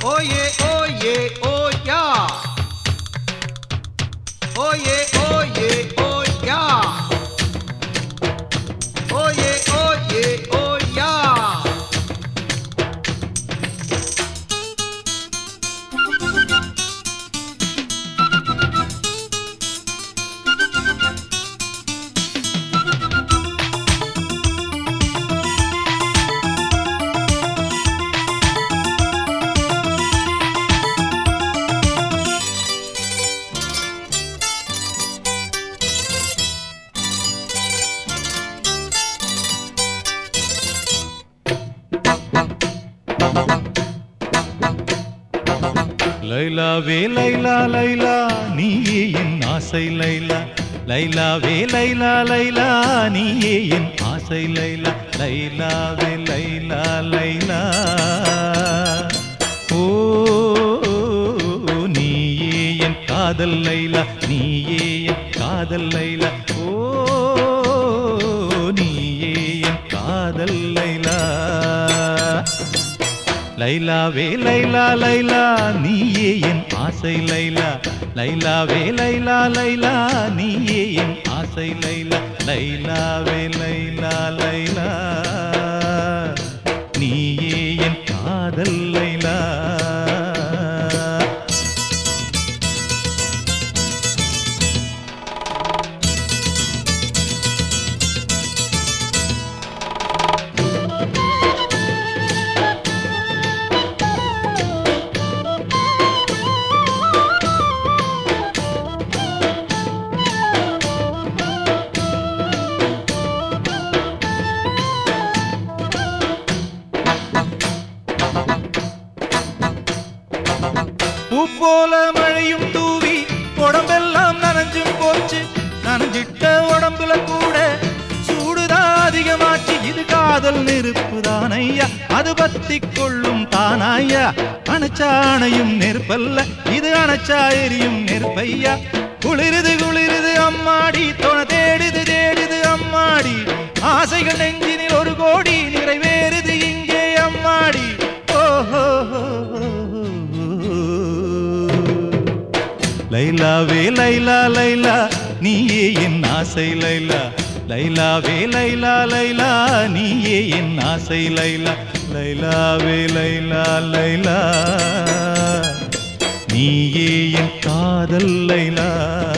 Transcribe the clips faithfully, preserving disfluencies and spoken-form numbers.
Oye, oye, oya. Oye, oye, oya. Oye, oye, oya. லைலாவே Laila Laila நீயே என் ஆசை லைலா லைலாவே லைலா லைலா நீயே என் ஆசை லைலா லைலாவே லைலா லைலா ஓ நீயே என் காதல் லைலா நீயே என் காதல் லைலா ஓ நீயே என் காதல் லைலா லைலாவே லைலா லைலா நீயே என் ஆசை லைலா லைலாவே லைலா லைலா நீயே என் ஆசை லைலா லைலாவே லைலா லைலா நீயே என் காதல் லைலா பூ போல மழையும் தூவி உடம்பெல்லாம் நனைஞ்சும் போச்சு நனைஞ்சிட்ட உடம்புல கூட சூடுதான் அதிகமாச்சு இது காதல் நெருப்புதான் ஐயா அது பத்தி கொள்ளும் தானாயா அணைச்சாணையும் நெருப்பல்ல இது அணைச்சா எரியும் நெருப்பையா குளிருது குளிருது அம்மாடி தொண தேடுது தேடுது அம்மாடி ஆசைகள் நெஞ்சினில் ஒரு கோடி நிறைவேறுது இங்கே அம்மாடி ஓஹோ லைலாவே லைலா லைலா நீயே என் ஆசை லைலா லைலாவே லைலா லைலா நீயே என் ஆசை லைலா லைலாவே லைலா லைலா நீயே என் காதல் லைலா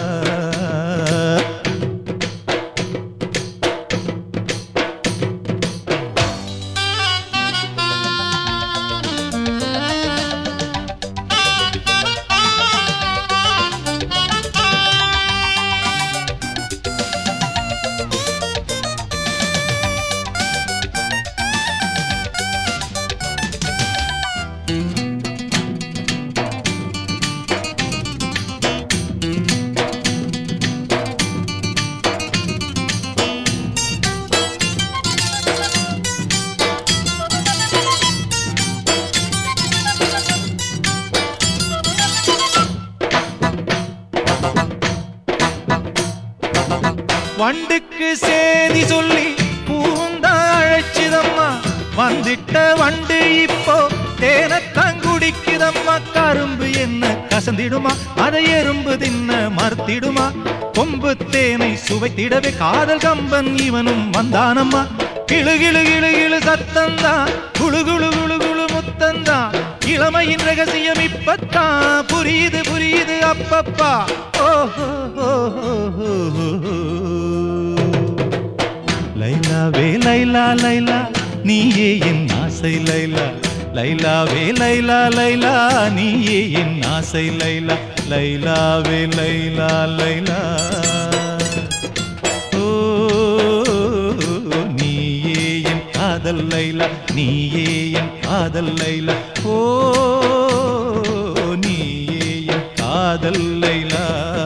வண்டுக்கு சேதி சொல்லி பூந்தா அழைச்சிதம்மா வந்துட்ட வண்டு இப்போ தேனத்தான் குடிக்குதம்மா கரும்பு என்ன கசந்திடுமா அதை எறும்பு தின்ன மறுத்திடுமா கொம்பு தேனை சுவைத்திடவே காதல் கம்பன் இவனும் வந்தானம்மா கிளு கிளு கிளு கிளு சத்தந்தான் குழு குழு குழு குழு முத்தந்தான் இளமையின் ரகசியம் இப்பத்தான் புரியுது புரியுது அப்பப்பா ஓஹோ லைலாவே லைலா லைலா நீயே என் ஆசை லைலா லைலாவே லைலா லைலா நீயே என் ஆசை லைலா லைலாவே லைலா லைலா ஓ நீயே என் காதல் லைலா நீயே என் காதல் லைலா ஓ நீயே என் காதல் லைலா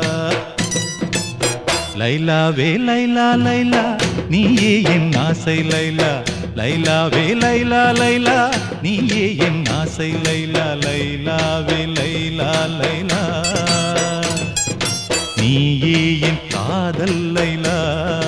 லைலாவே லைலா லைலா நீயே என் ஆசை லைலா லைலாவே லைலா லைலா நீயே என் ஆசை லைலா லைலாவே லைலா லைலா நீயே என் காதல் லைலா